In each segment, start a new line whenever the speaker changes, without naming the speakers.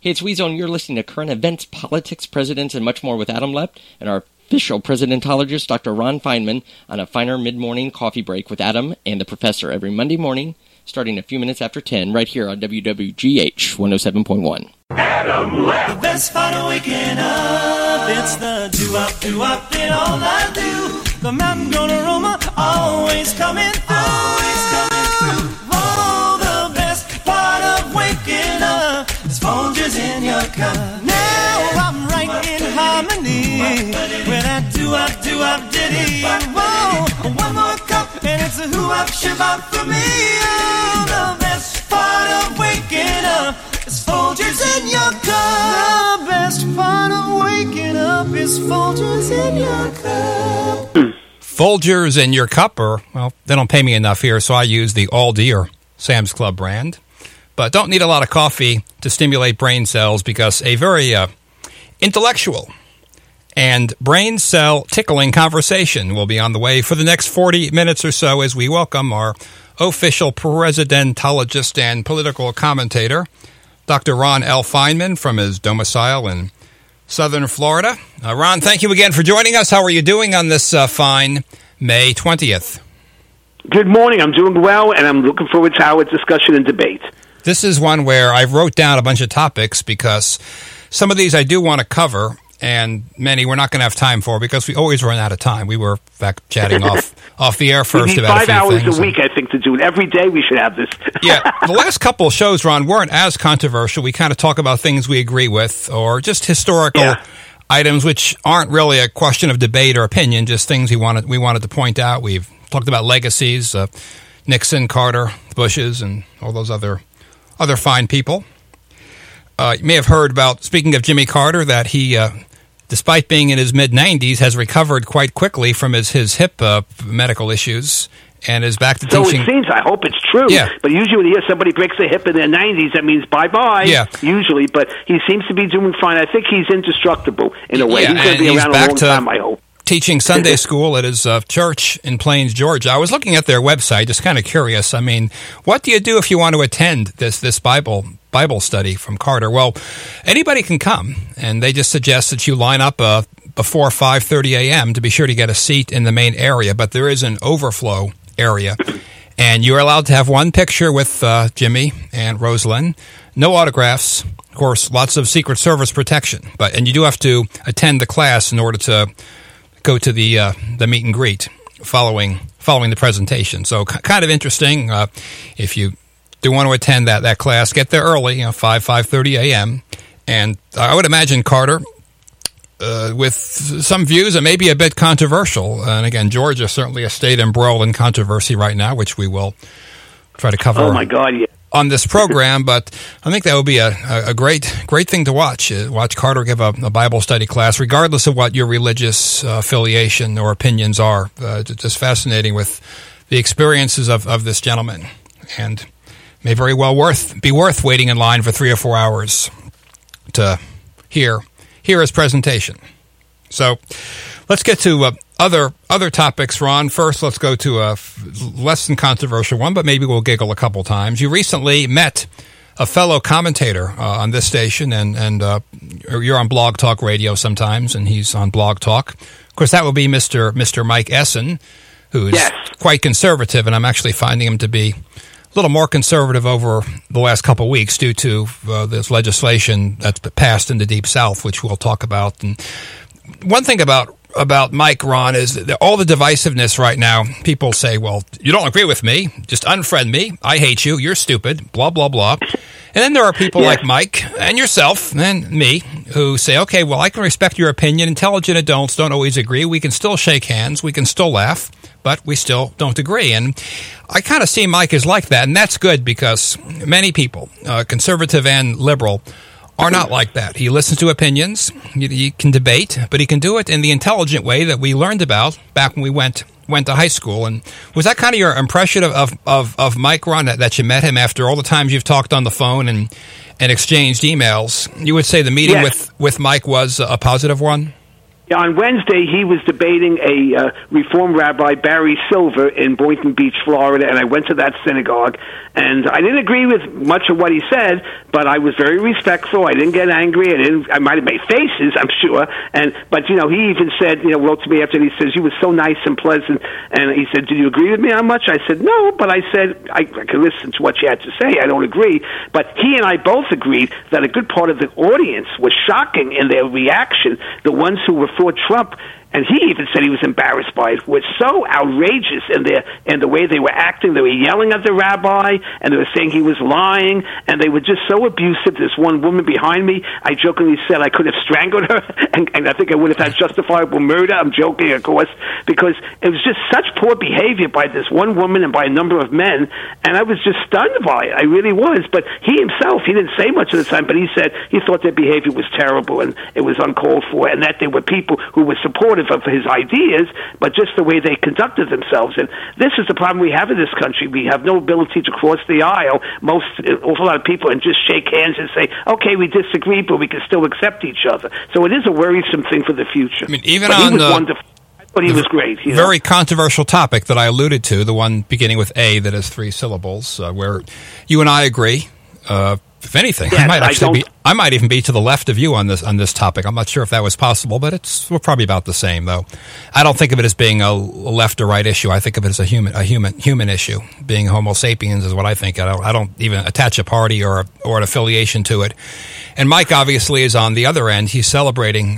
Hey, it's Weezo, and you're listening to Current Events, Politics, Presidents, and much more with Adam Lepp and our official presidentologist, Dr. Ron Feinman, on a finer mid-morning coffee break with Adam and the professor every Monday morning, starting a few minutes after 10, right here on WWGH 107.1.
Adam Lepp.
The best part of waking up, it's the do-up in all I do. The mountain grown aroma always coming through. Oh, the best part of waking up is Folgers in your cup. Now I'm right in harmony with that do-up ditty. Whoa, one more cup and it's a who-up shabbat for me. Oh, the best part of waking up is Folgers in your cup. The best part of waking up is Folgers in your cup.
Folgers in your cup, or, well, they don't pay me enough here, so I use the Aldi or Sam's Club brand. But don't need a lot of coffee to stimulate brain cells because a very intellectual and brain cell tickling conversation will be on the way for the next 40 minutes or so as we welcome our official presidentologist and political commentator, Dr. Ron L. Feinman, from his domicile in Southern Florida. Ron, thank you again for joining us. How are you doing on this fine May 20th?
Good morning. I'm doing well, and I'm looking forward to our discussion and debate.
This is one where I wrote down a bunch of topics because some of these I do want to cover, and many we're not going to have time for because we always run out of time. We were, in fact, chatting off the air first about a few things.
We need 5 hours a week, I think, to do it. Every day we should have this.
Yeah. The last couple of shows, Ron, weren't as controversial. We kind of talk about things we agree with or just historical items which aren't really a question of debate or opinion, just things we wanted to point out. We've talked about legacies, Nixon, Carter, Bushes, and all those other fine people. You may have heard about, speaking of Jimmy Carter, that he, despite being in his mid-90s, has recovered quite quickly from his hip medical issues and is back to teaching.
So it seems. I hope it's true.
Yeah.
But usually when you hear somebody breaks a hip in their 90s, that means bye-bye, usually. But he seems to be doing fine. I think he's indestructible in a way.
Yeah,
he's going to be around a long time, I hope.
Teaching Sunday school at his church in Plains, Georgia. I was looking at their website, just kind of curious. I mean, what do you do if you want to attend this Bible study from Carter? Well, anybody can come, and they just suggest that you line up before 5:30 a.m. to be sure to get a seat in the main area, but there is an overflow area, and you're allowed to have one picture with Jimmy and Rosalind, no autographs, of course, lots of Secret Service protection, and you do have to attend the class in order to go to the meet and greet following the presentation. So kind of interesting. If you do want to attend that class, get there early, 5:30 a.m. And I would imagine Carter, with some views that may be a bit controversial. And again, Georgia is certainly a state embroiled in controversy right now, which we will try to cover.
Oh my God, yeah.
On this program, but I think that would be a great thing to watch. Watch Carter give a Bible study class, regardless of what your religious affiliation or opinions are. Just fascinating with the experiences of this gentleman, and may very well be worth waiting in line for 3 or 4 hours to hear his presentation. So let's get to other topics, Ron. First, let's go to a less than controversial one, but maybe we'll giggle a couple times. You recently met a fellow commentator on this station, and you're on Blog Talk Radio sometimes, and he's on Blog Talk. Of course, that would be Mr. Mike Essen, who's quite conservative, and I'm actually finding him to be a little more conservative over the last couple of weeks due to this legislation that's passed in the Deep South, which we'll talk about. And one thing about Mike, Ron, is that all the divisiveness right now. People say, well, you don't agree with me, just unfriend me, I hate you, you're stupid, blah, blah, blah. And then there are people like Mike and yourself and me who say, okay, well, I can respect your opinion. Intelligent adults don't always agree. We can still shake hands, we can still laugh, but we still don't agree. And I kind of see Mike as like that, and that's good because many people, conservative and liberal, are not like that. He listens to opinions, he can debate, but he can do it in the intelligent way that we learned about back when we went to high school. And was that kind of your impression of Mike, Ron, that you met him after all the times you've talked on the phone and exchanged emails? You would say the meeting with Mike was a positive one?
On Wednesday, he was debating a Reform Rabbi, Barry Silver, in Boynton Beach, Florida, and I went to that synagogue, and I didn't agree with much of what he said, but I was very respectful. I didn't get angry. I might have made faces, I'm sure, but he even said, wrote to me after, and he says, "You were so nice and pleasant," and he said, "Did you agree with me on much?" I said, "No," but I said, I could listen to what you had to say. I don't agree. But he and I both agreed that a good part of the audience was shocking in their reaction. The ones who were for Trump, and he even said he was embarrassed by it, were so outrageous in the way they were acting. They were yelling at the rabbi, and they were saying he was lying, and they were just so abusive. This one woman behind me, I jokingly said I could have strangled her, and I think I would have had justifiable murder. I'm joking, of course, because it was just such poor behavior by this one woman and by a number of men, and I was just stunned by it. I really was. But he himself, he didn't say much at the time, but he said he thought their behavior was terrible, and it was uncalled for, and that there were people who were supportive of his ideas, but just the way they conducted themselves. And this is the problem we have in this country. We have no ability to cross the aisle, awful lot of people, and just shake hands and say, okay, we disagree, but we can still accept each other. So it is a worrisome thing for the future.
I mean, even
but
on
he was wonderful. But he was great.
Very controversial topic that I alluded to, the one beginning with A that has 3 syllables, where you and I agree. If anything, yes, I might even be to the left of you on this topic. I'm not sure if that was possible, but we're probably about the same, though. I don't think of it as being a left or right issue. I think of it as a human issue. Being Homo sapiens is what I think. I don't even attach a party or an affiliation to it. And Mike obviously is on the other end. He's celebrating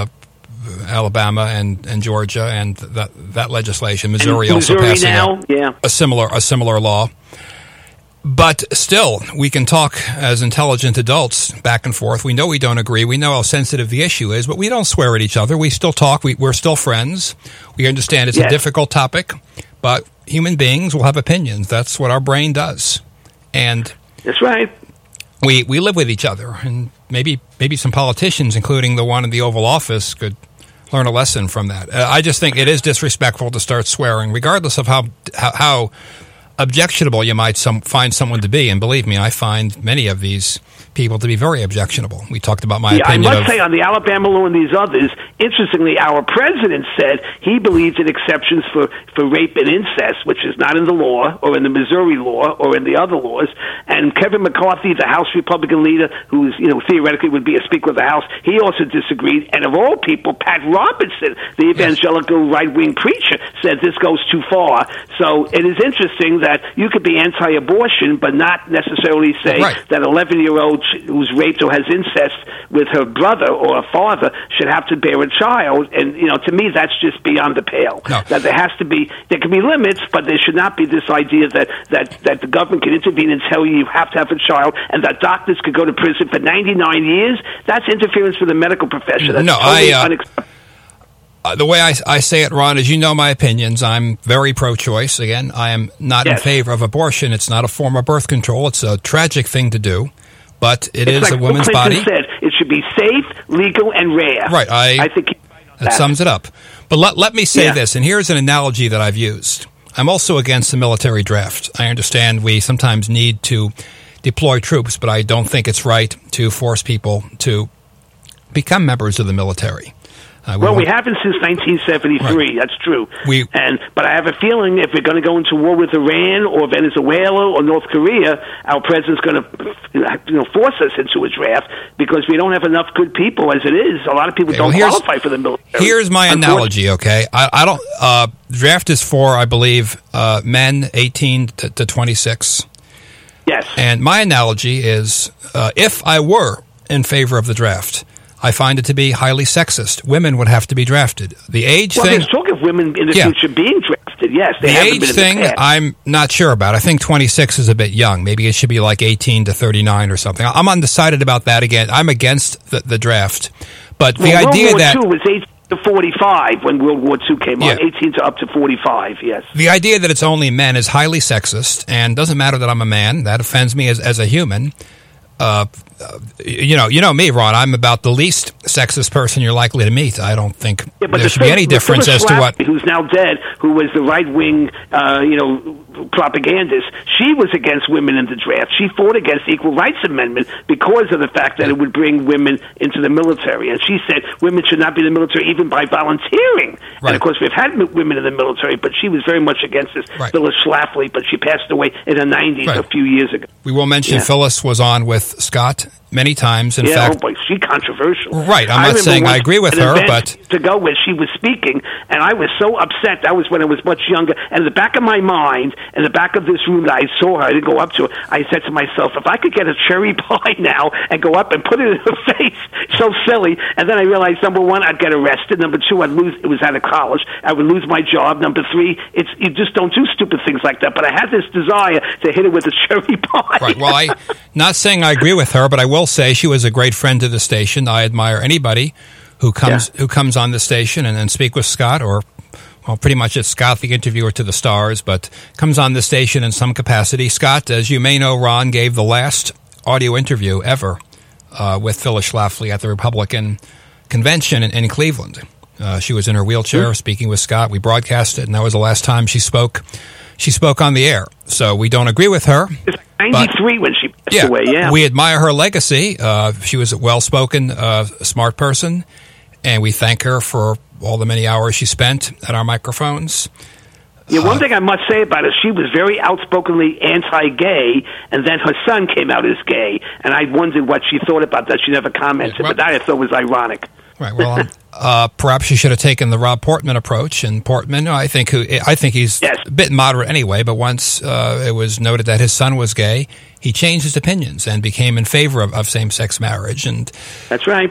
Alabama and Georgia and that legislation. Missouri also passing a similar law. But still, we can talk as intelligent adults back and forth. We know we don't agree. We know how sensitive the issue is, but we don't swear at each other. We still talk. We're still friends. We understand it's a difficult topic, but human beings will have opinions. That's what our brain does. And
that's right.
We live with each other, and maybe some politicians, including the one in the Oval Office, could learn a lesson from that. I just think it is disrespectful to start swearing, regardless of how objectionable you might find someone to be. And believe me, I find many of these people to be very objectionable. We talked about my opinion.
I must say, on the Alabama law and these others, interestingly, our president said he believes in exceptions for rape and incest, which is not in the law or in the Missouri law or in the other laws. And Kevin McCarthy, the House Republican leader, who is, theoretically would be a Speaker of the House, he also disagreed. And of all people, Pat Robertson, the evangelical right-wing preacher, said this goes too far. So it is interesting that you could be anti-abortion, but not necessarily say that 11-year-old who's raped or has incest with her brother or a father should have to bear a child. And, to me, that's just beyond the pale. No. That there can be limits, but there should not be this idea that the government can intervene and tell you have to have a child, and that doctors could go to prison for 99 years. That's interference with the medical profession. That's totally unacceptable.
The way I say it, Ron, is my opinions. I'm very pro-choice. Again, I am not in favor of abortion. It's not a form of birth control. It's a tragic thing to do. But it's is like a woman's body.
Said, it should be safe, legal, and rare.
Right. I think that sums it up. But let me say this, and here's an analogy that I've used. I'm also against the military draft. I understand we sometimes need to deploy troops, but I don't think it's right to force people to become members of the military.
We haven't since 1973. Right. That's true. But I have a feeling if we're going to go into war with Iran or Venezuela or North Korea, our president's going to force us into a draft because we don't have enough good people as it is. A lot of people don't qualify for the military.
Here's my analogy. Okay, I don't. Draft is for, I believe, men 18 to 26.
Yes.
And my analogy is, if I were in favor of the draft, I find it to be highly sexist. Women would have to be drafted. The age thing...
there's talk of women in the future being drafted, yes.
The age thing, I'm not sure about. I think 26 is a bit young. Maybe it should be like 18 to 39 or something. I'm undecided about that again. I'm against the draft. But the idea that...
World War II was 18 to 45 when World War II came on. 18 to up to 45, yes.
The idea that it's only men is highly sexist, and doesn't matter that I'm a man. That offends me as a human. You know me, Ron. I'm about the least sexist person you're likely to meet. I don't think
but
there should be any difference as to what...
Who's now dead, who was the right-wing, propagandist, she was against women in the draft. She fought against the Equal Rights Amendment because of the fact that it would bring women into the military. And she said women should not be in the military even by volunteering. Right. And, of course, we've had women in the military, but she was very much against this.
Right.
Phyllis Schlafly, but she passed away in the 90s a few years ago.
We will mention Phyllis was on with Scott many times. In fact,
oh boy, she's controversial.
Right, I'm not saying I agree with her, but
to go where she was speaking, and I was so upset. That was when I was much younger. And in the back of my mind, in the back of this room that I saw her, I didn't go up to her. I said to myself, if I could get a cherry pie now and go up and put it in her face, so silly. And then I realized, number one, I'd get arrested. Number two, I'd lose. It was out of college. I would lose my job. Number three, you just don't do stupid things like that. But I had this desire to hit her with a cherry pie.
Right. Well, I'm not saying I agree with her, but I will say she was a great friend to the station. I admire anybody who comes on the station and speak with Scott, or well, pretty much it's Scott, the interviewer to the stars, but comes on the station in some capacity. Scott, as you may know, Ron gave the last audio interview ever with Phyllis Schlafly at the Republican convention in Cleveland. She was in her wheelchair speaking with Scott. We broadcast it, and that was the last time she spoke. She spoke on the air, so we don't agree with her.
It's 93 when she passed away,
we admire her legacy. She was a well-spoken, smart person, and we thank her for all the many hours she spent at our microphones.
Yeah, one thing I must say about her, she was very outspokenly anti-gay, and then her son came out as gay, and I wondered what she thought about that. She never commented, but that I thought was ironic.
Right. Well, perhaps she should have taken the Rob Portman approach. And Portman, I think he's a bit moderate anyway. But once it was noted that his son was gay, he changed his opinions and became in favor of same-sex marriage. And
that's right.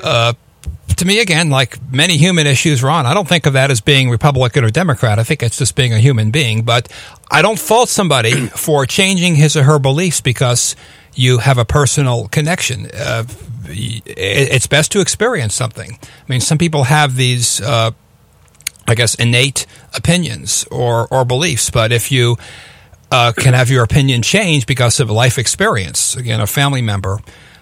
To me, again, like many human issues, Ron, I don't think of that as being Republican or Democrat. I think it's just being a human being. But I don't fault somebody for changing his or her beliefs because you have a personal connection. It's best to experience something. I mean, some people have these, innate opinions or beliefs, but if you can have your opinion changed because of a life experience, again, a family member,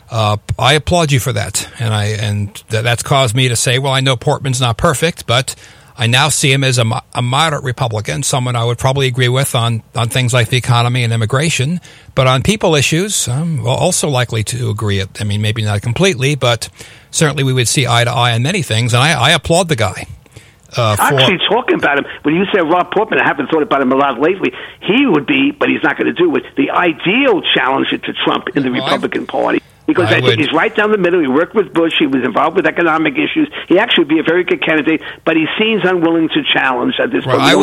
I applaud you for that. And that's caused me to say, well, I know Portman's not perfect, but I now see him as a moderate Republican, someone I would probably agree with on things like the economy and immigration. But on people issues, I'm also likely to agree. I mean, maybe not completely, but certainly we would see eye to eye on many things. And I applaud the guy.
Actually, talking about him, when you say Rob Portman, I haven't thought about him a lot lately. He would be, but he's not going to do it, the ideal challenger to Trump in the Republican Party. Because I think he's right down the middle. He worked with Bush. He was involved with economic issues. He actually would be a very good candidate, but he seems unwilling to challenge at this point.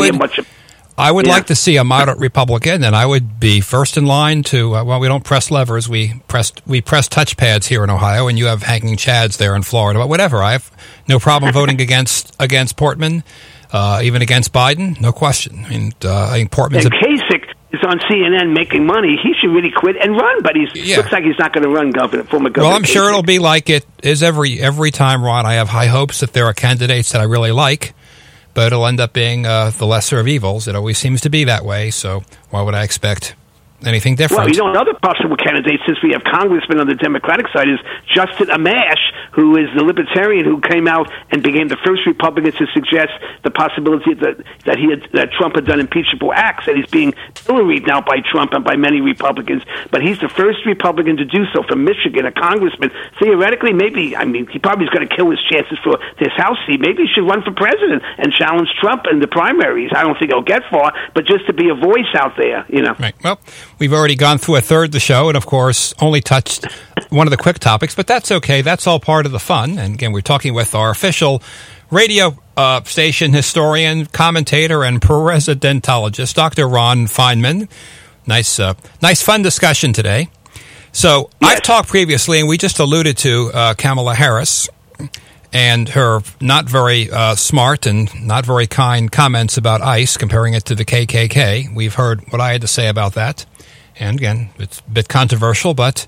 I would like to see a moderate Republican, and I would be first in line to, we don't press levers. We press touchpads here in Ohio, and you have hanging chads there in Florida. But whatever. I have no problem voting against Portman, even against Biden. No question. I mean, I think Portman's...
And Kasich is on CNN making money. He should really quit and run, but looks like he's not going to run former governor.
Well, I'm sure it'll be like it is every time, Ron. I have high hopes that there are candidates that I really like, but it'll end up being the lesser of evils. It always seems to be that way, so why would I expect anything different?
Well, another possible candidate, since we have congressman on the Democratic side, is Justin Amash, who is the libertarian who came out and became the first Republican to suggest the possibility that Trump had done impeachable acts, and he's being pilloried now by Trump and by many Republicans. But he's the first Republican to do so from Michigan, a congressman. Theoretically, he probably is going to kill his chances for this House seat. Maybe he should run for president and challenge Trump in the primaries. I don't think he'll get far, but just to be a voice out there,
Right. Well, we've already gone through a third of the show and, of course, only touched one of the quick topics, but that's okay. That's all part of the fun. And, again, we're talking with our official radio station historian, commentator, and presidentologist, Dr. Ron Feinman. Nice fun discussion today. So I've talked previously, and we just alluded to Kamala Harris and her not very smart and not very kind comments about ICE, comparing it to the KKK. We've heard what I had to say about that. And again, it's a bit controversial, but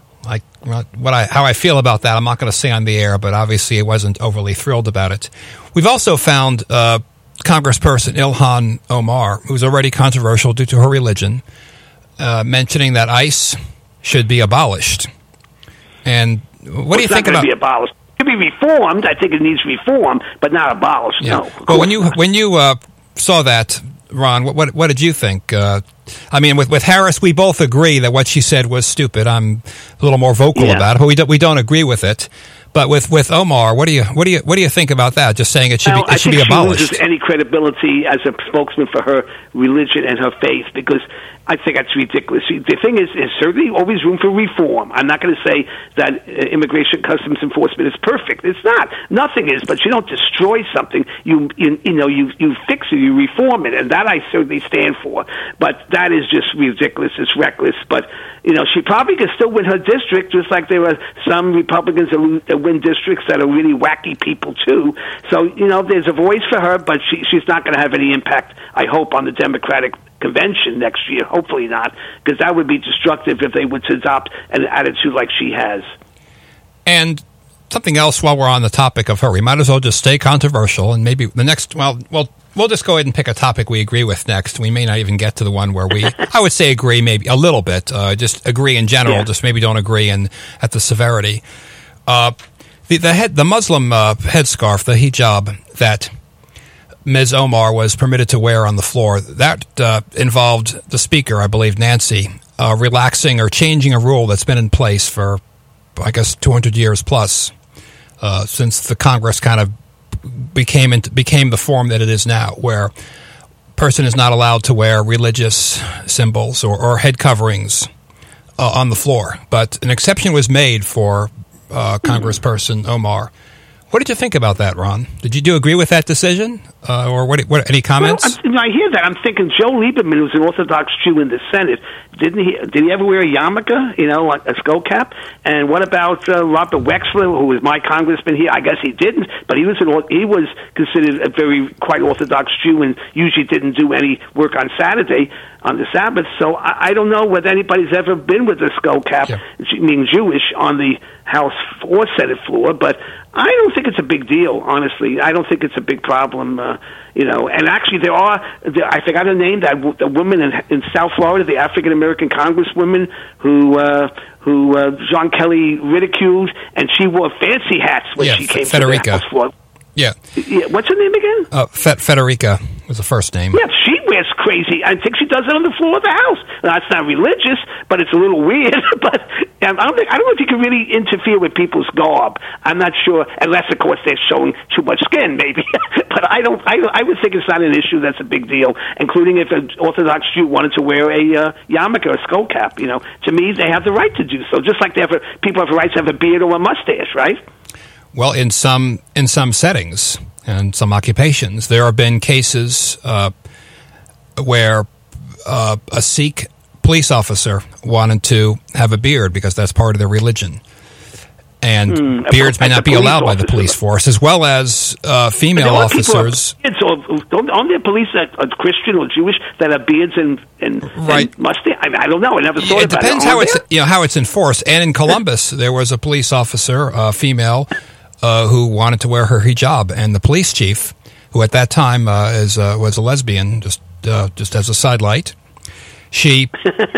how I feel about that, I'm not going to say on the air, but obviously I wasn't overly thrilled about it. We've also found Congressperson Ilhan Omar, who's already controversial due to her religion, mentioning that ICE should be abolished. And what do you think about...
Be abolished. could be reformed. I think it needs reform, but not abolished.
Yeah.
No.
Well, when you saw that, Ron, what did you think? I mean, with Harris, we both agree that what she said was stupid. I'm a little more vocal about it, but we don't agree with it. But with Omar, what do you think about that? Just saying it should be abolished.
She loses any credibility as a spokesman for her religion and her faith, because I think that's ridiculous. The thing is, there's certainly always room for reform. I'm not going to say that immigration customs enforcement is perfect. It's not. Nothing is. But you don't destroy something. You fix it. You reform it, and that I certainly stand for. But that is just ridiculous. It's reckless. But she probably could still win her district, just like there are some Republicans that win districts that are really wacky people too. So there's a voice for her, but she's not going to have any impact, I hope, on the Democratic convention next year. Hopefully not, because that would be destructive if they were to adopt an attitude like she has.
And something else, while we're on the topic of her, we might as well just stay controversial, and maybe the next, we'll just go ahead and pick a topic we agree with next. We may not even get to the one where I would say agree maybe a little bit, just agree in general, just maybe don't agree at the severity. The Muslim headscarf, the hijab that Ms. Omar was permitted to wear on the floor, that involved the speaker, I believe Nancy, relaxing or changing a rule that's been in place for, I guess, 200 years plus, since the Congress kind of became the form that it is now, where a person is not allowed to wear religious symbols or head coverings on the floor. But an exception was made for Congressperson Omar. What did you think about that, Ron? Did you agree with that decision, or what? Any comments?
Well, I hear that. I'm thinking Joe Lieberman, who's an Orthodox Jew in the Senate, did he ever wear a yarmulke? Like a skull cap? And what about Robert Wexler, who was my congressman here? I guess he didn't, but he was considered a quite Orthodox Jew, and usually didn't do any work on Saturday on the Sabbath. So I don't know whether anybody's ever been with a skull cap, meaning Jewish, on the House or Senate floor, but I don't think it's a big deal, honestly. I don't think it's a big problem, And actually, I forgot her name, the woman in South Florida, the African-American congresswoman who John Kelly ridiculed, and she wore fancy hats when she came to the House floor. Yeah. What's her name again?
Federica was the first name.
Yeah, she wears crazy. I think she does it on the floor of the House. Now, it's not religious, but it's a little weird. But I don't know if you can really interfere with people's garb. I'm not sure, unless, of course, they're showing too much skin, maybe. But I would think it's not an issue that's a big deal, including if an Orthodox Jew wanted to wear a yarmulke or a skull cap. To me, they have the right to do so, just like people have the right to have a beard or a mustache, right?
Well, in some settings and some occupations, there have been cases where a Sikh police officer wanted to have a beard because that's part of their religion. And beards may not be allowed by the police force, as well as female officers.
Aren't there police that are Christian or Jewish that have beards and mustache? I don't know. I never thought about it.
It depends how it's enforced. And in Columbus, there was a police officer, female, who wanted to wear her hijab, and the police chief, who at that time was a lesbian, just as a sidelight, she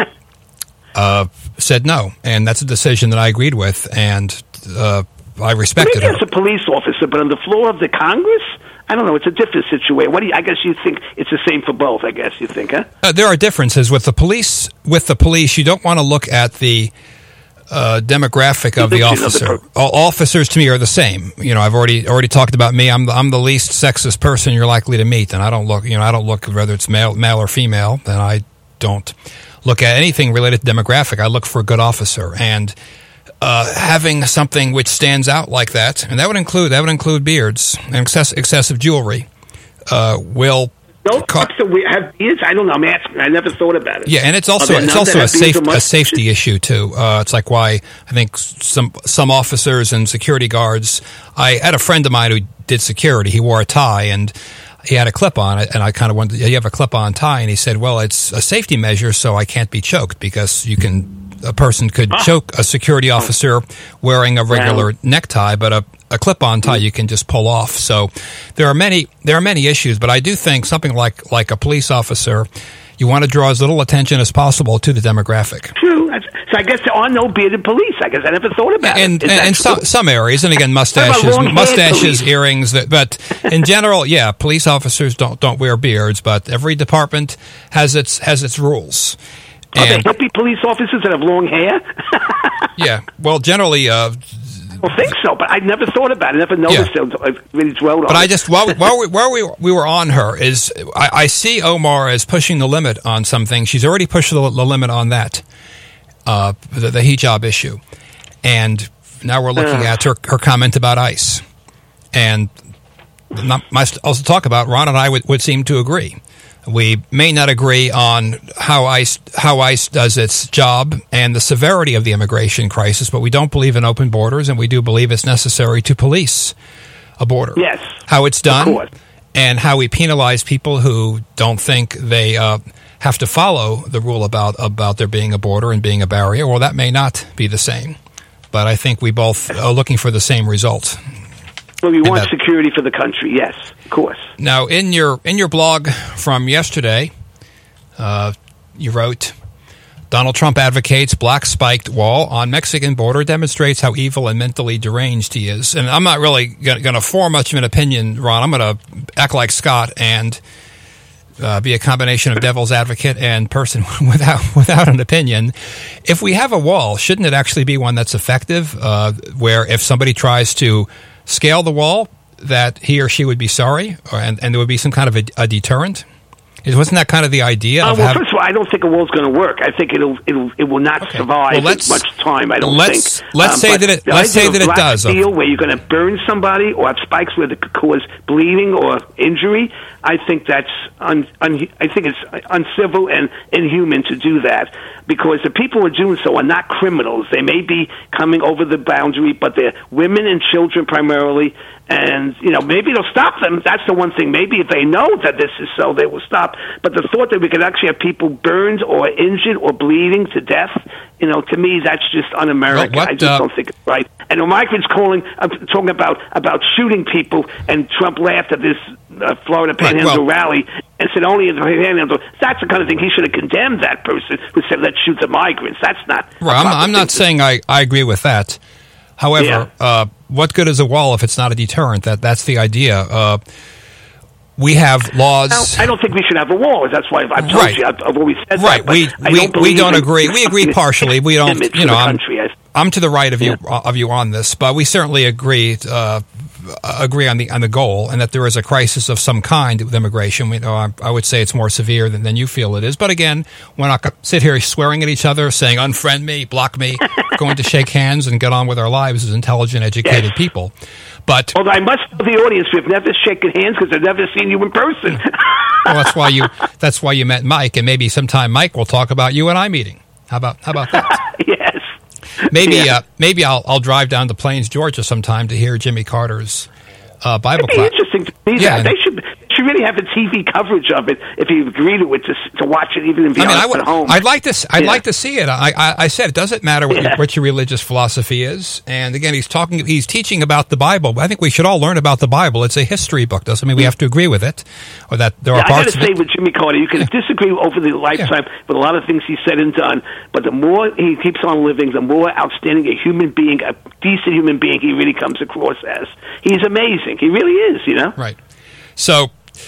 said no, and that's a decision that I agreed with, and I respected her.
Maybe as a police officer, but on the floor of the Congress? I don't know. It's a different situation. I guess you think it's the same for both, I guess you think, huh?
There are differences. With the police, you don't want to look at the demographic of the officer. All officers to me are the same. I've already talked about me. I'm the least sexist person you're likely to meet, and I don't look whether it's male or female. And I don't look at anything related to demographic. I look for a good officer, and having something which stands out like that, and that would include beards and excessive jewelry, will.
We have beards? I don't know. I'm asking. I never thought about it.
Yeah, and it's also a safety issue too. It's like why I think some officers and security guards. I had a friend of mine who did security. He wore a tie and he had a clip on it, and I kind of wondered, you have a clip on tie, and he said, well, it's a safety measure, so I can't be choked because a person could choke a security officer wearing a regular necktie, but a clip-on tie you can just pull off. So there are many issues, but I do think something like a police officer, you want to draw as little attention as possible to the demographic.
True. So I guess there are no bearded police. I guess I never thought about it.
In some areas, and again, mustaches, earrings. But in general, yeah, police officers don't wear beards. But every department has its rules.
Are there hippie police officers that have long hair?
Yeah, well, generally. I
don't think so, but I never thought about it. I never noticed it. I really dwelled on it.
But I just, while we were on her, I see Omar as pushing the limit on some things. She's already pushed the limit on that, the hijab issue. And now we're looking at her comment about ICE. And also talk about, Ron and I would seem to agree. We may not agree on how ICE does its job and the severity of the immigration crisis, but we don't believe in open borders, and we do believe it's necessary to police a border.
Yes.
How it's done and how we penalize people who don't think they have to follow the rule about there being a border and being a barrier, well, that may not be the same. But I think we both are looking for the same result.
Well, we want security for the country, yes, of course.
Now, in your blog from yesterday, you wrote, Donald Trump advocates black spiked wall on Mexican border demonstrates how evil and mentally deranged he is. And I'm not really going to form much of an opinion, Ron. I'm going to act like Scott and be a combination of devil's advocate and person without an opinion. If we have a wall, shouldn't it actually be one that's effective, where if somebody tries to scale the wall, that he or she would be sorry, and there would be some kind of a deterrent? Wasn't that kind of the idea?
First of all, I don't think a wall's going to work. I think it will not survive much time. I don't think.
Let's say that it does.
Deal where you're going to burn somebody or have spikes where it could cause bleeding or injury. I think that's I think it's uncivil and inhuman to do that, because the people who are doing so are not criminals. They may be coming over the boundary, but they're women and children primarily. And, maybe they'll stop them. That's the one thing. Maybe if they know that this is so, they will stop. But the thought that we could actually have people burned or injured or bleeding to death, to me, that's just un-American. I just don't think it's right. And O'Mikron's talking about shooting people, and Trump laughed at this Florida Panhandle rally and said only in the Panhandle. That's the kind of thing he should have condemned that person who said, let's shoot the migrants. That's not...
Right, I'm not saying I agree with that. However, what good is a wall if it's not a deterrent? That's the idea. We have laws.
I don't think we should have a wall. That's why I've told you. I've always said that.
Right. We don't agree. We agree partially. We don't. I'm to the right of you on this, but we certainly agree on the goal, and that there is a crisis of some kind with immigration. I would say it's more severe than you feel it is. But again, we're not going to sit here swearing at each other, saying unfriend me, block me, going to shake hands and get on with our lives as intelligent, educated people. But
although I must tell the audience, we've never shaken hands because I've never seen you in person.
Well, that's why you met Mike, and maybe sometime Mike will talk about you and I meeting. How about that?
Yes.
Maybe I'll drive down to Plains, Georgia sometime to hear Jimmy Carter's Bible class.
It'd be interesting to see that. They should really have a TV coverage of it if you agreed to watch it, even if you're at home.
I'd like to see it. I said it doesn't matter what your religious philosophy is. And again, he's teaching about the Bible. I think we should all learn about the Bible. It's a history book. Doesn't mean we have to agree with it, or that there are parts of it.
I got to say with Jimmy Carter, you can disagree over the lifetime with a lot of things he said and done, but the more he keeps on living, the more outstanding a human being, a decent human being, he really comes across as. He's amazing. He really is,
Right. So,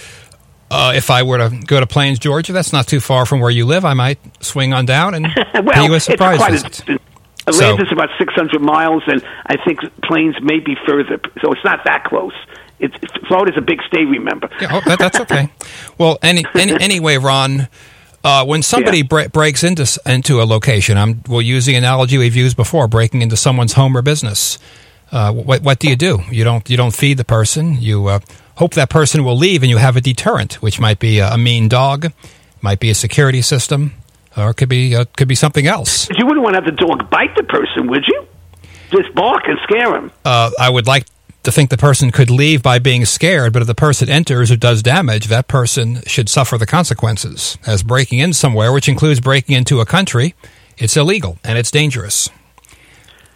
if I were to go to Plains, Georgia, that's not too far from where you live. I might swing on down and pay you a surprise visit.
Atlanta's about 600 miles, and I think Plains may be further, so it's not that close. Florida's a big state, remember?
Yeah, that's okay. Well, anyway, Ron, when somebody breaks into a location, we'll use the analogy we've used before: breaking into someone's home or business. What do? You don't feed the person. You hope that person will leave, and you have a deterrent, which might be a mean dog, might be a security system, or it could be something else.
But you wouldn't want to have the dog bite the person, would you? Just bark and scare him.
I would like to think the person could leave by being scared, but if the person enters or does damage, that person should suffer the consequences. As breaking in somewhere, which includes breaking into a country, it's illegal and it's dangerous.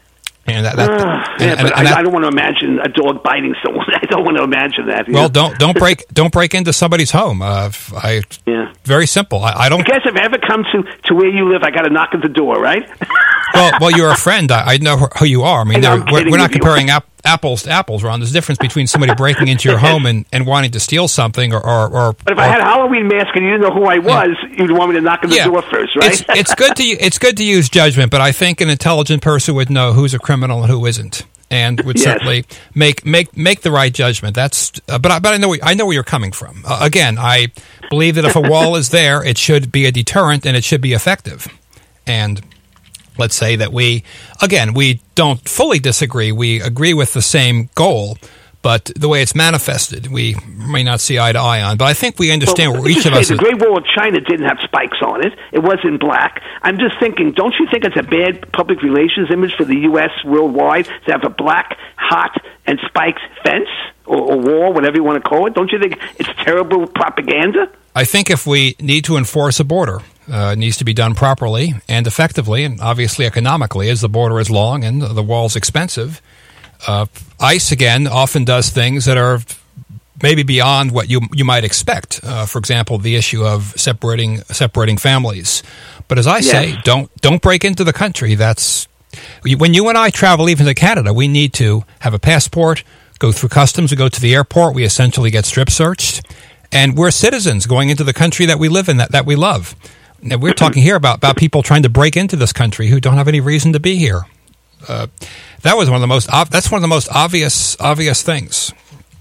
And
I don't want to imagine a dog biting someone. I don't want to imagine that.
Well, don't break into somebody's home. Very simple. I don't.
I guess if I ever come to where you live, I got to knock at the door, right?
well, you're a friend. I know who you are. I mean, we're not comparing apples to apples, Ron. There's a difference between somebody breaking into your home and wanting to steal something, or.
But if I had a Halloween mask and you didn't know who I was, you'd want me to knock at the door first, right?
It's good to use judgment, but I think an intelligent person would know who's a criminal and who isn't, and would certainly make the right judgment. But I know where you're coming from. Again, I believe that if a wall is there, it should be a deterrent and it should be effective. And let's say that we don't fully disagree. We agree with the same goal, but the way it's manifested, we may not see eye to eye on. But I think we understand where each of us is.
The Great Wall of China didn't have spikes on it. It was in black. I'm just thinking, don't you think it's a bad public relations image for the U.S. worldwide to have a black, hot, and spiked fence or wall, whatever you want to call it? Don't you think it's terrible propaganda?
I think if we need to enforce a border, it needs to be done properly and effectively, and obviously economically, as the border is long and the wall's expensive. ICE, again, often does things that are maybe beyond what you might expect. For example, the issue of separating families. But as I say, don't break into the country. That's when you and I travel even to Canada, we need to have a passport, go through customs, we go to the airport, we essentially get strip searched, and we're citizens going into the country that we live in, that we love. Now, we're talking here about people trying to break into this country who don't have any reason to be here. That's one of the most obvious things.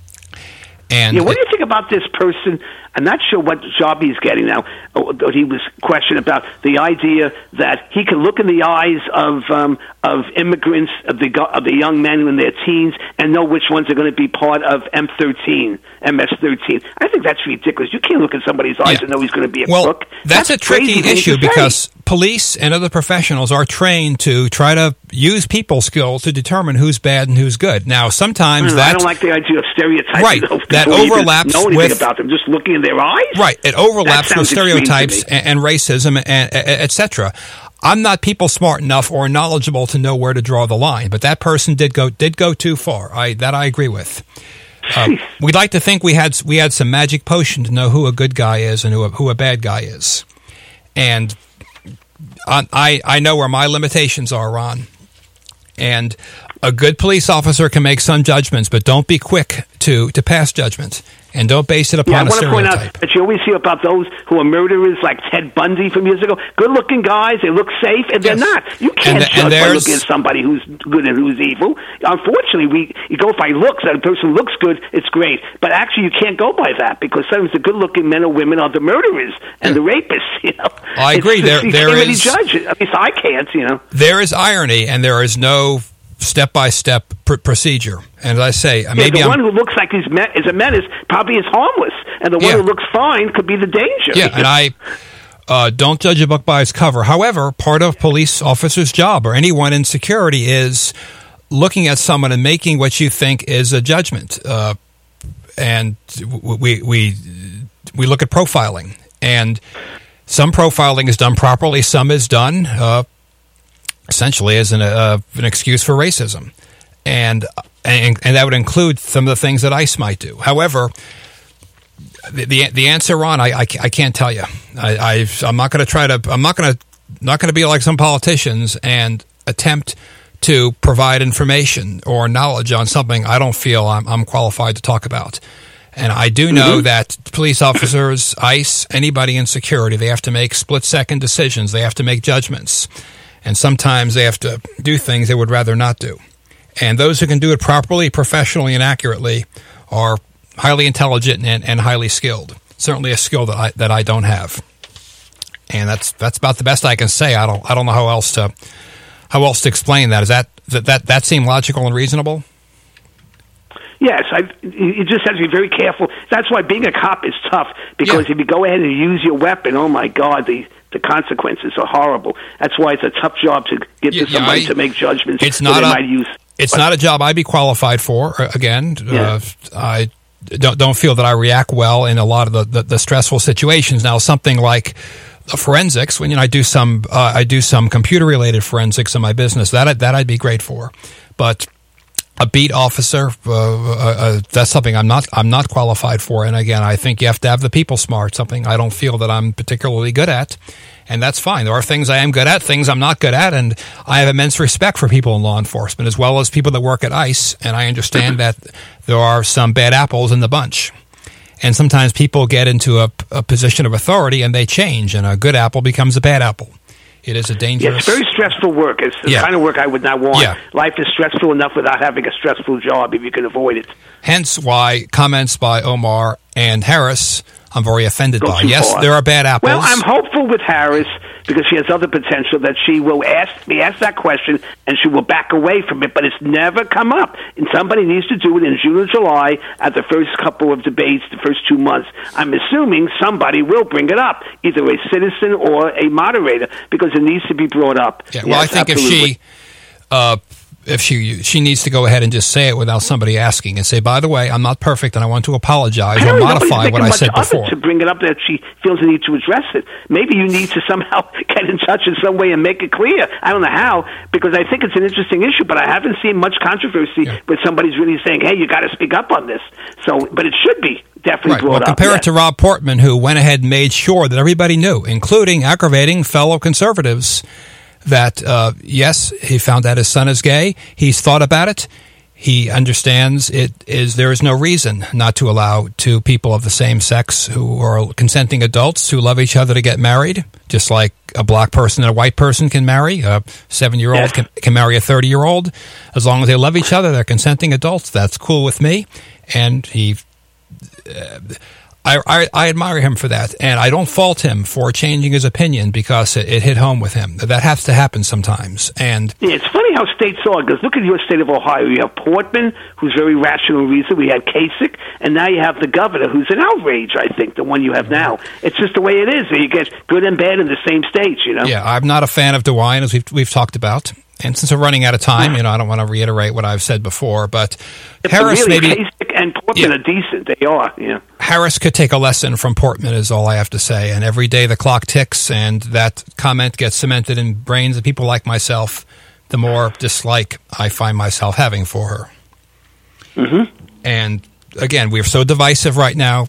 And
what do you think about this person? I'm not sure what job he's getting now. He was questioned about the idea that he can look in the eyes of immigrants, of the young men in their teens, and know which ones are going to be part of MS-13. I think that's ridiculous. You can't look in somebody's eyes and know he's going to be a crook.
That's a tricky issue because police and other professionals are trained to try to use people skills to determine who's bad and who's good. Now, sometimes
I don't like the idea of stereotyping.
Right, that overlaps
know anything about them, just looking in their eyes.
Right, it overlaps with stereotypes and racism and etc. I'm not people smart enough or knowledgeable to know where to draw the line, but that person did go too far. I agree with. We'd like to think we had some magic potion to know who a good guy is and who a bad guy is, and I know where my limitations are, Ron. And a good police officer can make some judgments, but don't be quick to pass judgment. And don't base it upon a stereotype. I want to point out that you always hear about those who are murderers like Ted Bundy from years ago. Good-looking guys, they look safe, and they're not. You can't judge by looking at somebody who's good and who's evil. Unfortunately, you go by looks. That a person looks good, it's great. But actually, you can't go by that because sometimes the good-looking men or women are the murderers and the rapists. You know, I agree. There is
judge it. At least I can't. You know,
there is irony, and there is no step-by-step procedure. And as I say, maybe
the one who looks like is a menace probably is harmless, and the one who looks fine could be the danger.
Yeah, and I don't judge a book by its cover. However, part of police officer's job or anyone in security is looking at someone and making what you think is a judgment. And we look at profiling, and some profiling is done properly, some is done essentially as an excuse for racism, and that would include some of the things that ICE might do. However, the answer, Ron, I can't tell you. I'm not going to be like some politicians and attempt to provide information or knowledge on something I don't feel I'm qualified to talk about. And I do know that police officers, ICE, anybody in security, they have to make split-second decisions. They have to make judgments. And sometimes they have to do things they would rather not do. And those who can do it properly, professionally, and accurately are highly intelligent and highly skilled. Certainly a skill that I don't have. And that's about the best I can say. I don't know how else to explain that. Does that seem logical and reasonable?
Yes, you just have to be very careful. That's why being a cop is tough, because if you go ahead and use your weapon, oh my God, the consequences are horrible. That's why it's a tough job to get to somebody to make judgments.
It's not a job I'd be qualified for. Again, I don't feel that I react well in a lot of the stressful situations. Now, something like forensics. When I do some computer related forensics in my business, that I'd be great for. But a beat officer, that's something I'm not qualified for. And again, I think you have to have the people smart, something I don't feel that I'm particularly good at. And that's fine. There are things I am good at, things I'm not good at, and I have immense respect for people in law enforcement as well as people that work at ICE. And I understand that there are some bad apples in the bunch. And sometimes people get into a position of authority and they change, and a good apple becomes a bad apple. It is a dangerous...
Yeah, it's very stressful work. It's the kind of work I would not want. Yeah. Life is stressful enough without having a stressful job if you can avoid it.
Hence why comments by Omar and Harris I'm very offended by. Yes, there are bad apples.
Well, I'm hopeful with Harris because she has other potential that she will be asked that question and she will back away from it, but it's never come up. And somebody needs to do it in June or July at the first couple of debates, the first 2 months. I'm assuming somebody will bring it up, either a citizen or a moderator, because it needs to be brought up.
Yeah, well, yes, I think absolutely. If she needs to go ahead and just say it without somebody asking and say, by the way, I'm not perfect and I want to apologize or modify what I said before.
To bring it up that she feels the need to address it. Maybe you need to somehow get in touch in some way and make it clear. I don't know how, because I think it's an interesting issue, but I haven't seen much controversy where somebody's really saying, hey, you got to speak up on this. So, but it should be definitely brought up.
Compare it to Rob Portman, who went ahead and made sure that everybody knew, including aggravating fellow conservatives, that, yes, he found out his son is gay. He's thought about it. He understands there is no reason not to allow two people of the same sex who are consenting adults who love each other to get married, just like a black person and a white person can marry. A 7-year-old can marry a 30-year-old. As long as they love each other, they're consenting adults. That's cool with me. And I admire him for that, and I don't fault him for changing his opinion because it hit home with him. That has to happen sometimes. And
it's funny how states are, because look at your state of Ohio. You have Portman, who's very rational and reasonable. We had Kasich, and now you have the governor, who's an outrage, I think, the one you have now. It's just the way it is. You get good and bad in the same states, you know?
Yeah, I'm not a fan of DeWine, as we've talked about. And since we're running out of time, I don't want to reiterate what I've said before, but Harris
really,
maybe...
Kasich and Portman are decent. They are, yeah.
Harris could take a lesson from Portman is all I have to say. And every day the clock ticks and that comment gets cemented in brains of people like myself, the more dislike I find myself having for her.
Mm-hmm.
And again, we're so divisive right now,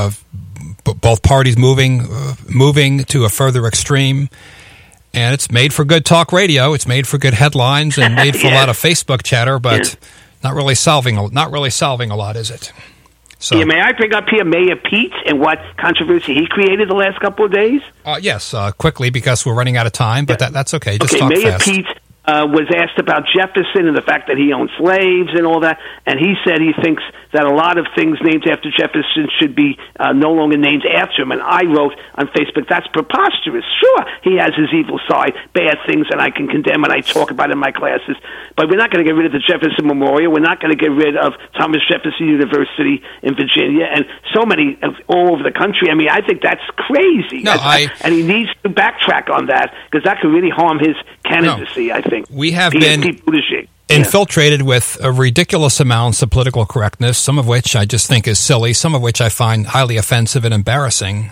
both parties moving to a further extreme. And it's made for good talk radio. It's made for good headlines and made for a lot of Facebook chatter, but not really solving a lot, is it? So,
yeah, may I bring up here Mayor Pete and what controversy he created the last couple of days?
Yes, quickly because we're running out of time, but that's okay. Just talk
Mayor
fast.
Pete was asked about Jefferson and the fact that he owned slaves and all that, and he said he thinks that a lot of things named after Jefferson should be no longer named after him. And I wrote on Facebook, that's preposterous. Sure, he has his evil side, bad things, and I can condemn, and I talk about it in my classes. But we're not going to get rid of the Jefferson Memorial. We're not going to get rid of Thomas Jefferson University in Virginia, and so many all over the country. I mean, I think that's crazy.
No,
and he needs to backtrack on that, because that could really harm his candidacy, I think.
We have been infiltrated with ridiculous amounts of political correctness, some of which I just think is silly, some of which I find highly offensive and embarrassing.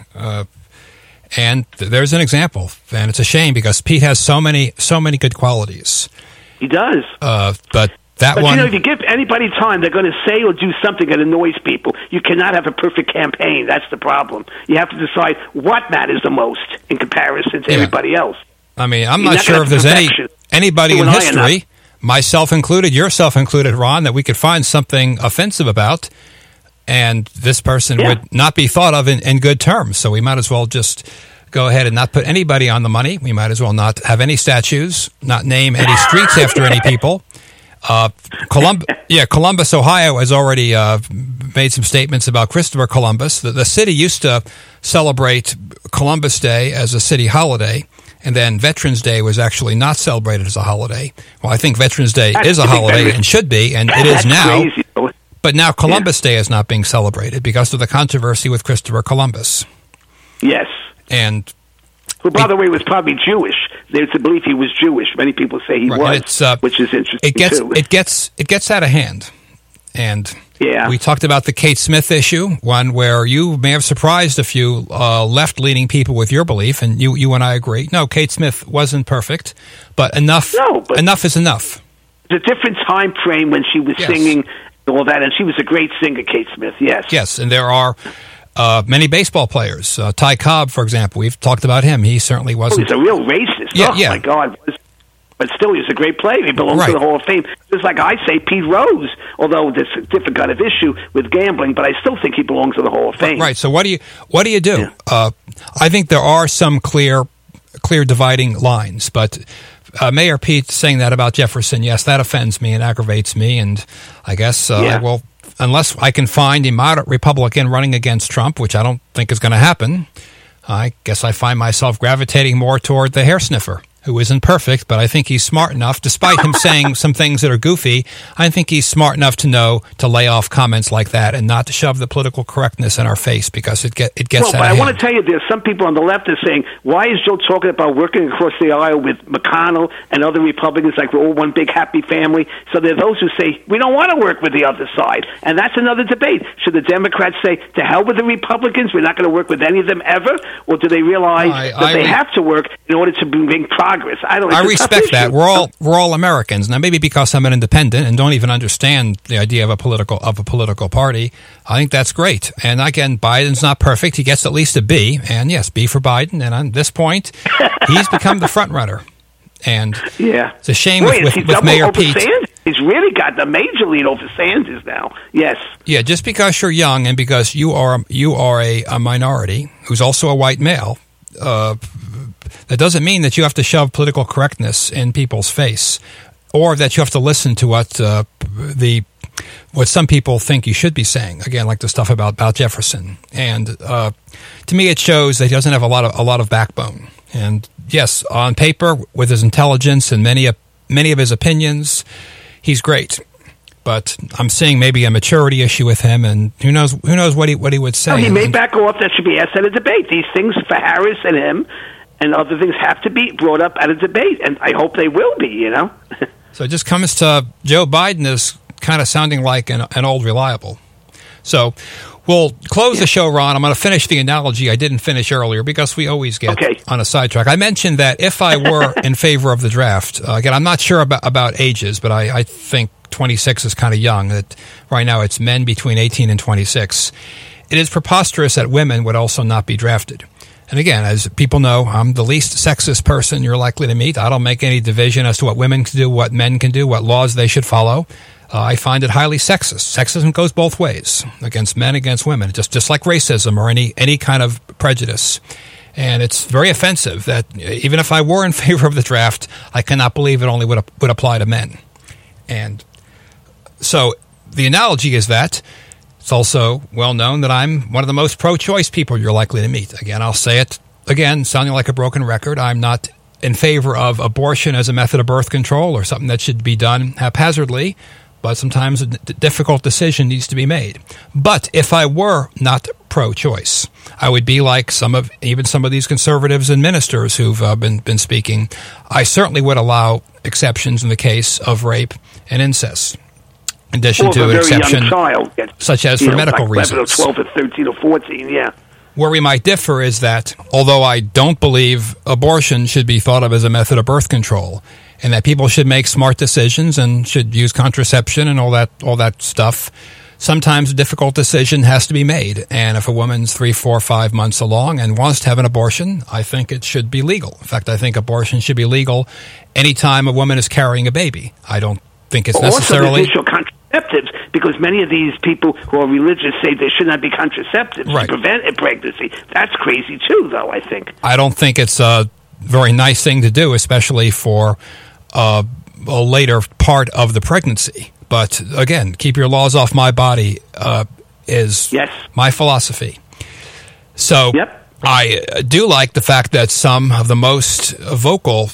And there's an example, and it's a shame because Pete has so many good qualities.
He does.
But
you know, if you give anybody time, they're going to say or do something that annoys people. You cannot have a perfect campaign. That's the problem. You have to decide what matters the most in comparison to everybody else.
I mean, I'm not sure if there's anybody in history, myself included, yourself included, Ron, that we could find something offensive about, and this person would not be thought of in good terms. So we might as well just go ahead and not put anybody on the money. We might as well not have any statues, not name any streets after any people. Columbus, Ohio has already made some statements about Christopher Columbus. The city used to celebrate Columbus Day as a city holiday, and then Veterans Day was actually not celebrated as a holiday. Well, I think Veterans Day is a holiday and should be, and it is now.
Crazy.
But now Columbus Day is not being celebrated because of the controversy with Christopher Columbus.
Yes.
And
who, by the way, was probably Jewish. There's a belief he was Jewish. Many people say he was, which is interesting too.
It gets out of hand. And
Yeah.
we talked about the Kate Smith issue, one where you may have surprised a few left-leaning people with your belief, and you and I agree. No, Kate Smith wasn't perfect, but enough is enough.
It's a different time frame when she was singing and all that, and she was a great singer, Kate Smith, yes.
Yes, and there are many baseball players. Ty Cobb, for example, we've talked about him. He certainly wasn't.
He's a real racist.
Yeah,
oh, my God. But still, he's a great player. He belongs to the Hall of Fame. Just like I say, Pete Rose, although there's a different kind of issue with gambling, but I still think he belongs to the Hall of Fame.
Right. So what do you do? Yeah. I think there are some clear dividing lines, but Mayor Pete saying that about Jefferson, yes, that offends me and aggravates me, and I guess I will, unless I can find a moderate Republican running against Trump, which I don't think is going to happen, I guess I find myself gravitating more toward the hair sniffer, who isn't perfect, but I think he's smart enough, despite him saying some things that are goofy, I think he's smart enough to know to lay off comments like that and not to shove the political correctness in our face, because it gets out of hand.
But I want to tell you, there's some people on the left that are saying, why is Joe talking about working across the aisle with McConnell and other Republicans like we're all one big happy family? So there are those who say, we don't want to work with the other side. And that's another debate. Should the Democrats say, to hell with the Republicans, we're not going to work with any of them ever? Or do they realize that they have to work in order to bring progress? I
respect that. We're all Americans. Now, maybe because I'm an independent and don't even understand the idea of a political party, I think that's great. And again, Biden's not perfect. He gets at least a B. And yes, B for Biden. And on this point, he's become the front runner. And it's a shame with Mayor Pete.
Sanders. He's really got the major lead over Sanders now. Yes.
Yeah, just because you're young and because you are a minority who's also a white male, that doesn't mean that you have to shove political correctness in people's face, or that you have to listen to what some people think you should be saying. Again, like the stuff about Jefferson. And to me, it shows that he doesn't have a lot of backbone. And yes, on paper, with his intelligence and many of his opinions, he's great. But I'm seeing maybe a maturity issue with him, and who knows what he would say.
Well, he may back off. That should be asked at a debate. These things for Harris and him and other things have to be brought up at a debate, and I hope they will be,
So it just comes to Joe Biden is kind of sounding like an old reliable. So we'll close the show, Ron. I'm going to finish the analogy I didn't finish earlier, because we always get on a sidetrack. I mentioned that if I were in favor of the draft, again, I'm not sure about ages, but I think 26 is kind of young. That right now it's men between 18 and 26. It is preposterous that women would also not be drafted. And again, as people know, I'm the least sexist person you're likely to meet. I don't make any division as to what women can do, what men can do, what laws they should follow. I find it highly sexist. Sexism goes both ways, against men, against women, just like racism or any kind of prejudice. And it's very offensive that even if I were in favor of the draft, I cannot believe it only would apply to men. And so the analogy is that it's also well known that I'm one of the most pro-choice people you're likely to meet. Again, I'll say it again, sounding like a broken record. I'm not in favor of abortion as a method of birth control or something that should be done haphazardly, but sometimes a difficult decision needs to be made. But if I were not pro-choice, I would be like some of these conservatives and ministers who've been speaking. I certainly would allow exceptions in the case of rape and incest. In addition to an exception, such as for medical reasons.
12 or 13 or 14, yeah.
Where we might differ is that, although I don't believe abortion should be thought of as a method of birth control, and that people should make smart decisions and should use contraception and all that stuff, sometimes a difficult decision has to be made. And if a woman's 3, 4, 5 months along and wants to have an abortion, I think it should be legal. In fact, I think abortion should be legal anytime a woman is carrying a baby. I don't think it's necessarily...
Also, contraceptives, because many of these people who are religious say there should not be contraceptives to prevent a pregnancy. That's crazy too, though, I think.
I don't think it's a very nice thing to do, especially for a later part of the pregnancy. But again, keep your laws off my body is my philosophy. So I do like the fact that some of the most vocal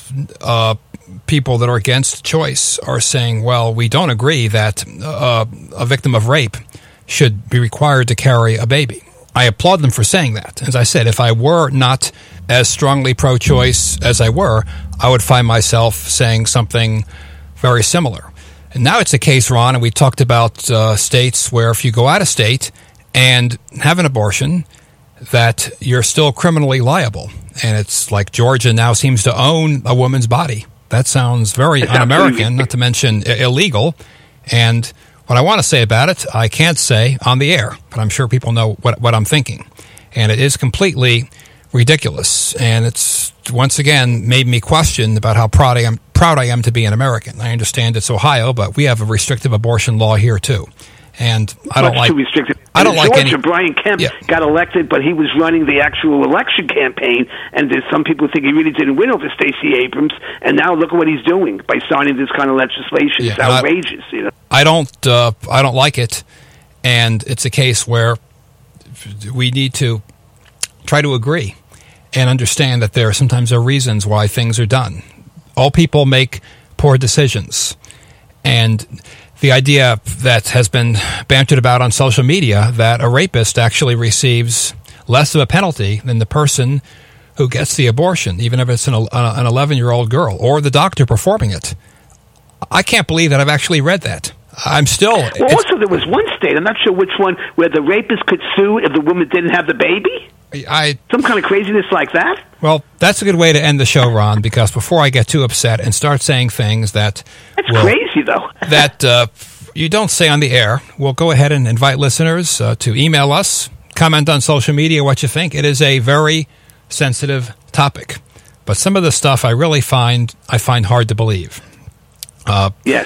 people that are against choice are saying, well, we don't agree that a victim of rape should be required to carry a baby. I applaud them for saying that. As I said, if I were not as strongly pro-choice as I were, I would find myself saying something very similar. And now it's a case, Ron, and we talked about states where if you go out of state and have an abortion, that you're still criminally liable. And it's like Georgia now seems to own a woman's body. That sounds very un-American, not to mention illegal. And what I want to say about it, I can't say on the air, but I'm sure people know what I'm thinking. And it is completely ridiculous. And it's, once again, made me question about how proud I am to be an American. I understand it's Ohio, but we have a restrictive abortion law here, too. And I don't like...
Too restrictive.
I don't like any...
Brian Kemp got elected, but he was running the actual election campaign, and there's some people think he really didn't win over Stacey Abrams, and now look at what he's doing by signing this kind of legislation. It's outrageous, you know. I
don't like it, and it's a case where we need to try to agree and understand that there sometimes are reasons why things are done. All people make poor decisions, and the idea that has been bantered about on social media that a rapist actually receives less of a penalty than the person who gets the abortion, even if it's an 11-year-old girl or the doctor performing it. I can't believe that I've actually read that. I'm still...
Well, also there was one state, I'm not sure which one, where the rapist could sue if the woman didn't have the baby? Some kind of craziness like that?
Well, that's a good way to end the show, Ron, because before I get too upset and start saying things that...
That's crazy, though.
that you don't say on the air, we'll go ahead and invite listeners to email us, comment on social media what you think. It is a very sensitive topic. But some of the stuff I find hard to believe.
Yes.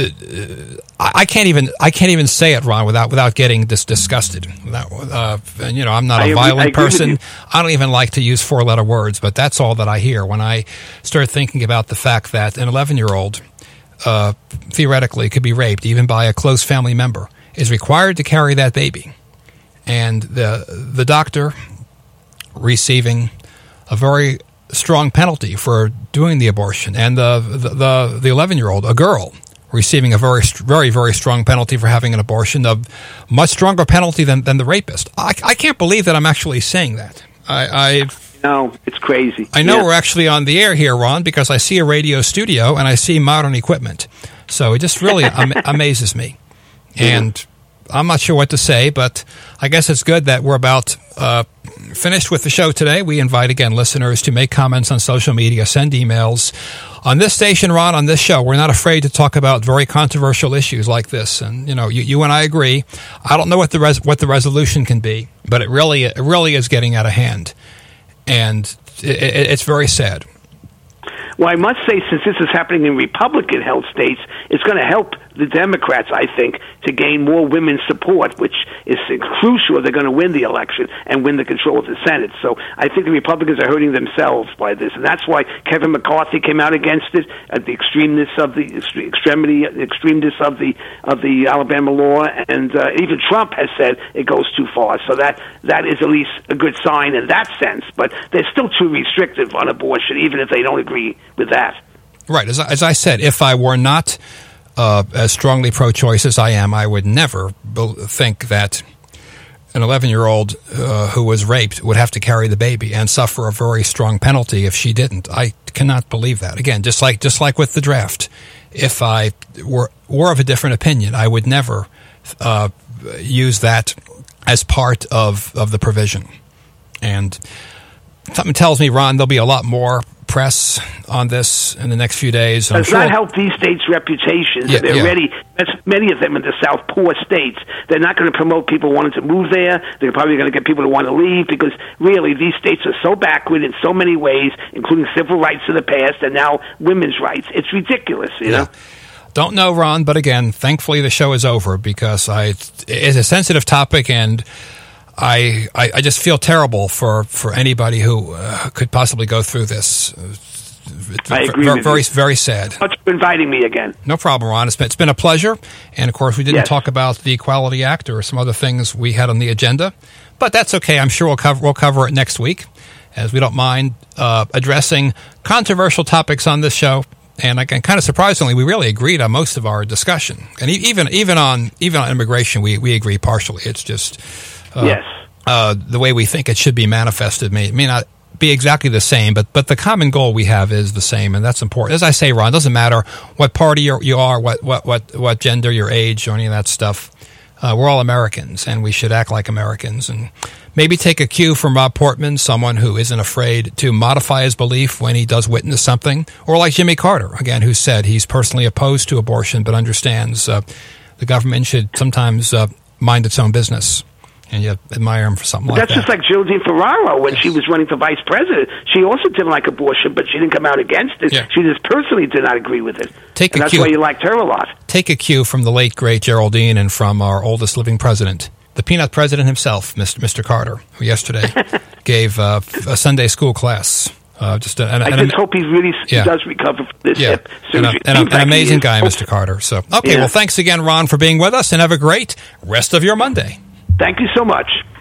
I can't even say it, Ron, without getting disgusted. And I'm not a violent person. I don't even like to use 4-letter words, but that's all that I hear when I start thinking about the fact that an 11-year-old theoretically could be raped, even by a close family member, is required to carry that baby, and the doctor receiving a very strong penalty for doing the abortion, and the 11-year-old, a girl, receiving a very, very, very strong penalty for having an abortion, a much stronger penalty than the rapist. I can't believe that I'm actually saying that.
No, it's crazy.
I know we're actually on the air here, Ron, because I see a radio studio and I see modern equipment. So it just really amazes me. And I'm not sure what to say, but I guess it's good that we're about finished with the show today. We invite, again, listeners to make comments on social media, send emails. On this station, Ron, on this show, we're not afraid to talk about very controversial issues like this. And, you and I agree. I don't know what the resolution can be, but it really is getting out of hand. And it's very sad.
Well, I must say, since this is happening in Republican-held states, it's going to help the Democrats, I think, to gain more women's support, which is crucial if they're going to win the election and win the control of the Senate. So I think the Republicans are hurting themselves by this, and that's why Kevin McCarthy came out against it, at the extremeness of the Alabama law, and even Trump has said it goes too far. So that is at least a good sign in that sense. But they're still too restrictive on abortion, even if they don't agree with that.
Right. As I said, if I were not as strongly pro-choice as I am, I would never think that an 11-year-old who was raped would have to carry the baby and suffer a very strong penalty if she didn't. I cannot believe that. Again, just like with the draft, if I were of a different opinion, I would never use that as part of the provision. And something tells me, Ron, there'll be a lot more press on this in the next few days.
Does that help these states' reputations? They're ready. Many of them in the South, poor states. They're not going to promote people wanting to move there. They're probably going to get people to want to leave because really these states are so backward in so many ways, including civil rights in the past and now women's rights. It's ridiculous, you know?
Don't know, Ron, but again, thankfully the show is over because it's a sensitive topic, and I just feel terrible for anybody who could possibly go through this.
I agree with you.
Very sad.
Thanks for inviting me again.
No problem, Ron. It's been a pleasure. And, of course, we didn't talk about the Equality Act or some other things we had on the agenda. But that's okay. I'm sure we'll cover it next week, as we don't mind addressing controversial topics on this show. And again, kind of surprisingly, we really agreed on most of our discussion. And even on immigration, we agree partially. It's just... the way we think it should be manifested may not be exactly the same, but the common goal we have is the same, and that's important. As I say, Ron, it doesn't matter what party you are, what gender, your age, or any of that stuff. We're all Americans, and we should act like Americans, and maybe take a cue from Rob Portman, someone who isn't afraid to modify his belief when he does witness something, or like Jimmy Carter, again, who said he's personally opposed to abortion but understands the government should sometimes mind its own business. And you admire him for something like that.
That's just like Geraldine Ferraro when she was running for vice president. She also didn't like abortion, but she didn't come out against it. Yeah. She just personally did not agree with it. That's why you liked her a lot.
Take a cue from the late, great Geraldine and from our oldest living president, the peanut president himself, Mr. Carter, who yesterday gave a Sunday school class. I just hope he really does recover from this hip surgery. An amazing guy, Mr. Carter. So, well, thanks again, Ron, for being with us, and have a great rest of your Monday.
Thank you so much.